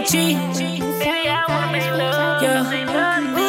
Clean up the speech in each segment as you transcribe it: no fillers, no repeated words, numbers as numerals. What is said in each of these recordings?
G. Baby, I wanna make love. Yeah.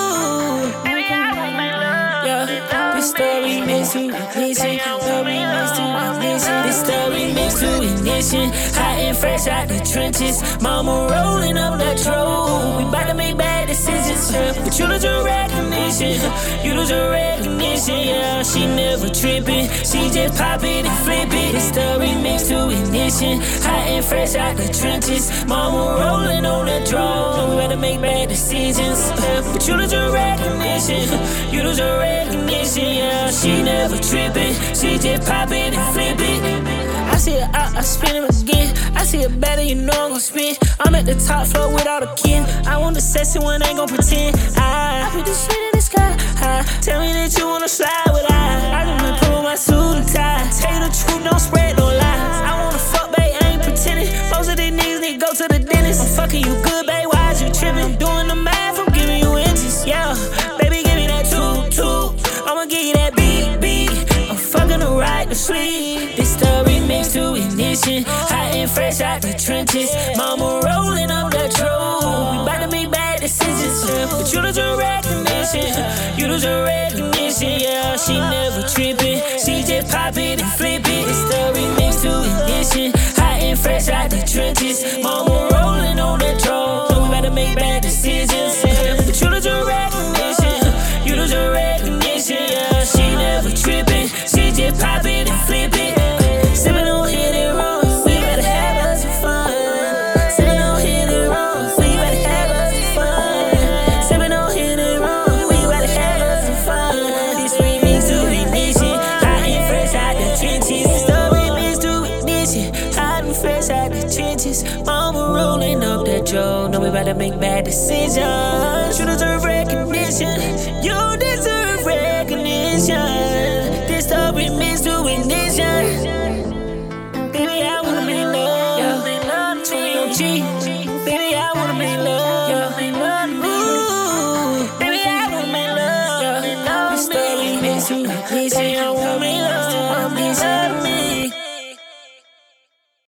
Ooh. Baby, I wanna make love. Yeah. This story makes you ignition. Story makes you ignition. This story makes you ignition. Hot and fresh out the trenches. Mama rolling up that troll. We bout to make bad decisions. But you lose your recognition. You lose your recognition. Yeah, she never tripping. She just pop it and flip it. This story makes you ignition. Hot and fresh out the trenches. Mama rolling on that troll. We better make bad decisions. But you lose your recognition. You lose your recognition. Yeah, she never tripping. She just pop it and flip it. I see it out, I spin it again. I see it better, you know I'm gon' spin. I'm at the top floor with all the kin. I want the sexy one, ain't gon' pretend. I put this shit in the sky. Tell me that you wanna slide with I just wanna put on my suit and tie. Tell you the truth, don't spread no lies. I wanna fuck, babe, I ain't pretending. Most of these niggas need to go to the dentist. I'm fucking you good, babe, why is you tripping? Doing the math, I'm giving you inches. Yeah, baby, give me that toot. I'ma give you that beat. I'm fucking her right to sleep. This story makes to ignition. Hot and fresh out the trenches. Mama rolling up that troll. We bout to make bad decisions. But you lose your recognition. You lose your recognition. Yeah, she never tripping. She just pop it and flip it. This story makes to ignition. Hot and fresh out the trenches. Mama rolling on that troll. We bout to make bad decisions. But you lose your recognition. You lose your recognition. Yeah, she never tripping. She just pop it and flip it. Sippin' on hit it wrong. We better have us some fun. Sippin' on hit it wrong. We better have us some fun. Sippin' on hit it wrong. We better have us some fun. This remix to ignition. Hot and fresh out the trenches. The remix to ignition. Hot and fresh out the trenches. Mama rolling up that Joe. Know we about to make bad decisions. You deserve recognition. You deserve recognition. This story means to ignition. Baby, I wanna make love. Yeah. G. Baby, I wanna make love. Yeah. Ooh. Baby, I wanna make love. Yeah. This story means to ignition. I wanna make love.